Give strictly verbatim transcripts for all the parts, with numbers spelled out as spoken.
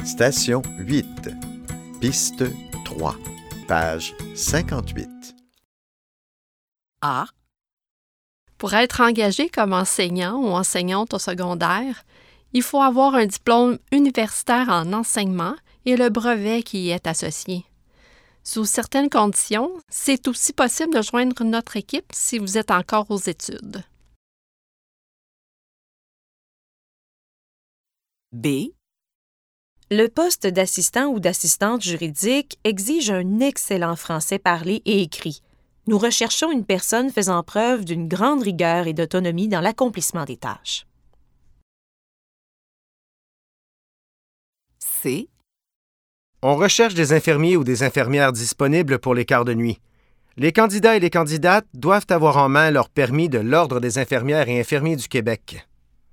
Station huit, piste trois, page cinquante-huit. A. Pour être engagé comme enseignant ou enseignante au secondaire, il faut avoir un diplôme universitaire en enseignement et le brevet qui y est associé. Sous certaines conditions, c'est aussi possible de joindre notre équipe si vous êtes encore aux études. B. Le poste d'assistant ou d'assistante juridique exige un excellent français parlé et écrit. Nous recherchons une personne faisant preuve d'une grande rigueur et d'autonomie dans l'accomplissement des tâches. C. On recherche des infirmiers ou des infirmières disponibles pour les quarts de nuit. Les candidats et les candidates doivent avoir en main leur permis de l'Ordre des infirmières et infirmiers du Québec.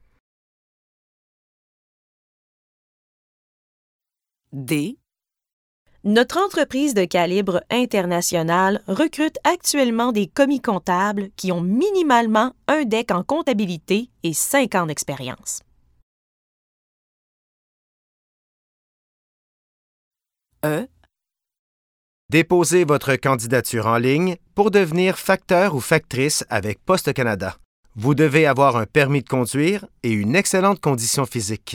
D. Notre entreprise de calibre international recrute actuellement des commis comptables qui ont minimalement un D E C en comptabilité et cinq ans d'expérience. E. Déposez votre candidature en ligne pour devenir facteur ou factrice avec Poste Canada. Vous devez avoir un permis de conduire et une excellente condition physique.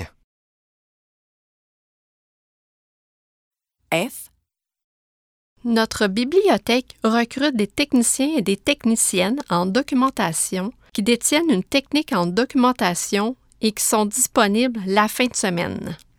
F. Notre bibliothèque recrute des techniciens et des techniciennes en documentation qui détiennent une technique en documentation et qui sont disponibles la fin de semaine.